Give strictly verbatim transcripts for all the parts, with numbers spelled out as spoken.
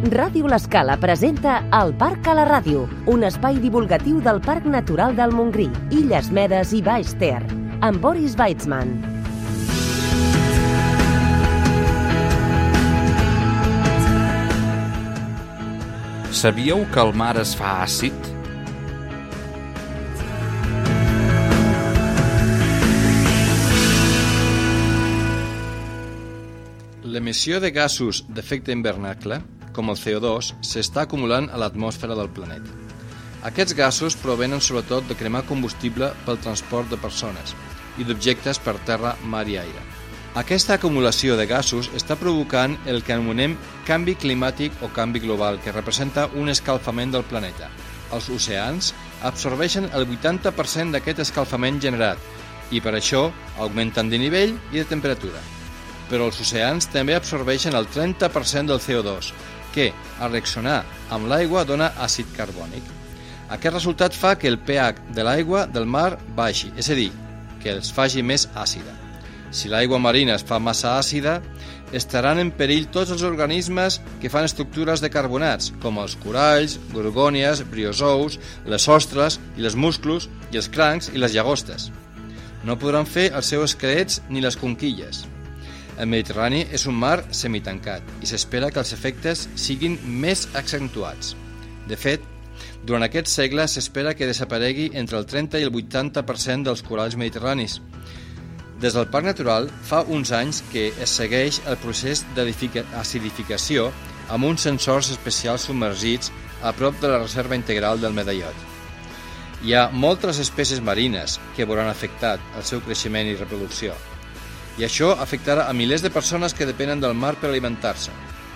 Ràdio L'Escala presenta El Parc a la Ràdio, un espai divulgatiu del Parc Natural del Montgrí, Illes Medes i Baix Ter, amb Boris Weitzman. Sabíeu que el mar es fa àcid? L'emissió de gasos d'efecte hivernacle, com el C O dos, s'està acumulant a l'atmosfera del planeta. Aquests gasos provenen sobretot de cremar combustible pel transport de persones i d'objectes per terra, mar i aire. Aquesta acumulació de gasos està provocant el que anomenem canvi climàtic o canvi global, que representa un escalfament del planeta. Els oceans absorbeixen el vuitanta per cent d'aquest escalfament generat i per això augmenten de nivell i de temperatura. Però els oceans també absorbeixen el trenta per cent del C O dos, que, a reaccionar amb l'aigua, dona àcid carbònic. Aquest resultat fa que el pH de l'aigua del mar baixi, és a dir, que es faci més àcida. Si l'aigua marina es fa massa àcida, estaran en perill tots els organismes que fan estructures de carbonats, com els coralls, gorgònies, briozous, les ostres i els musclos, i els crancs i les llagostes. No podran fer els seus esquelets ni les conquilles. El Mediterrani és un mar semitancat i s'espera que els efectes siguin més accentuats. De fet, durant aquest segle s'espera que desaparegui entre el trenta i el vuitanta per cent dels coralls mediterranis. Des del Parc Natural fa uns anys que es segueix el procés d'acidificació amb uns sensors especials submergits a prop de la reserva integral del Medallot. Hi ha moltes espècies marines que veuran afectat el seu creixement i reproducció. I això afectarà a milers de persones que depenen del mar per alimentar-se.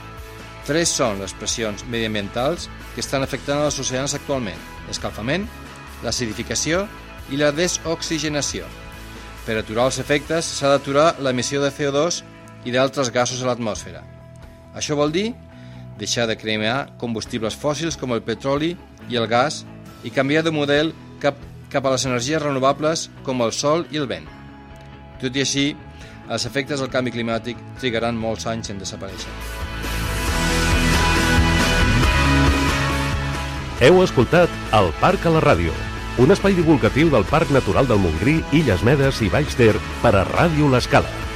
Tres són les pressions mediambientals que estan afectant els oceans actualment: l'escalfament, l'acidificació i la desoxigenació. Per aturar els efectes s'ha d'aturar l'emissió de C O dos i d'altres gasos a l'atmosfera. Això vol dir deixar de cremar combustibles fòssils com el petroli i el gas i canviar de model cap, cap a les energies renovables com el sol i el vent. Tot i així, els efectes del canvi climàtic trigaran molts anys en desaparèixer. Heu escoltat El Parc a la Ràdio, un espai divulgatiu del Parc Natural del Montgrí, Illes Medes i Baix Ter per a Ràdio L'Escala.